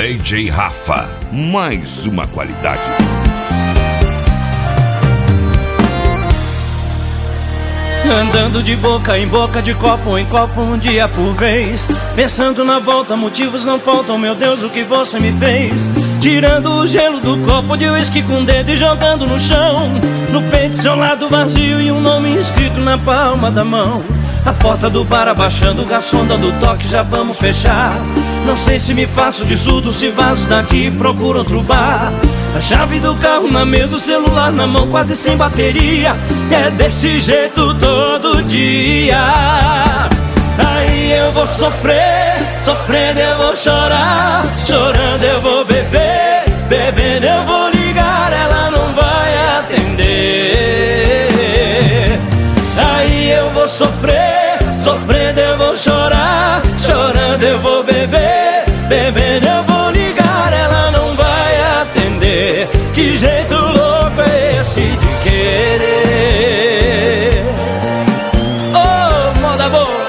DJ Rafa, mais uma qualidade. Andando de boca em boca, de copo em copo, um dia por vez. Pensando na volta, motivos não faltam, meu Deus, o que você me fez? Tirando o gelo do copo de uísque com o dedo e jogando no chão. No peito seu lado vazio e um nome escrito na palma da mão. A porta do bar abaixando, o garçom dando toque, já vamos fechar. Não sei se me faço de surdo, se vazo daqui, procuro outro bar. A chave do carro na mesa, o celular na mão, quase sem bateria. É desse jeito todo dia. Aí eu vou sofrer, sofrendo eu vou chorar, chorando eu vou beber, bebendo eu vou ligar, ela não vai atender. Aí eu vou sofrer, sofrendo eu vou chorar, chorando eu vou beber, bebendo eu vou ligar, ela não vai atender. Que jeito louco é esse de querer? Oh, moda boa!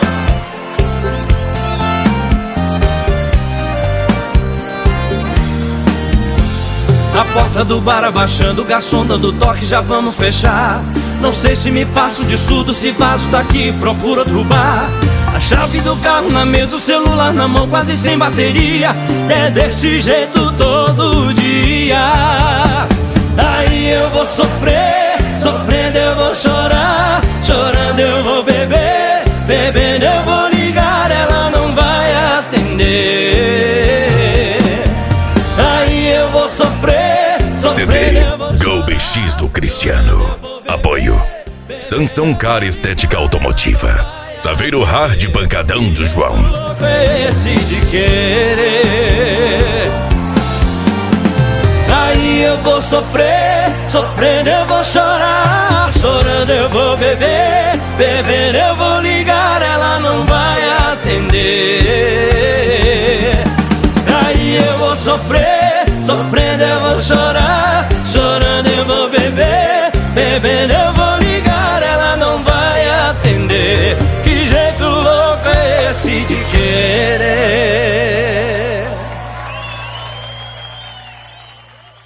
A porta do bar abaixando, o garçom dando toque, já vamos fechar. Não sei se me faço de surdo, se vazo daqui, procuro outro bar. A chave do carro na mesa, o celular na mão, quase sem bateria. É desse jeito todo dia. Aí eu vou sofrer, sofrendo eu vou chorar, chorando eu vou beber, bebendo eu vou ligar, ela não vai atender. Aí eu vou sofrer, CD Go BX do Cristiano. Apoio Sansão Car Estética Automotiva, Saveiro Hard Pancadão do João. Esse de querer. Aí eu vou sofrer, sofrendo eu vou chorar, chorando eu vou beber, bebendo eu vou ligar, ela não vai atender. Aí eu vou sofrer, sofrendo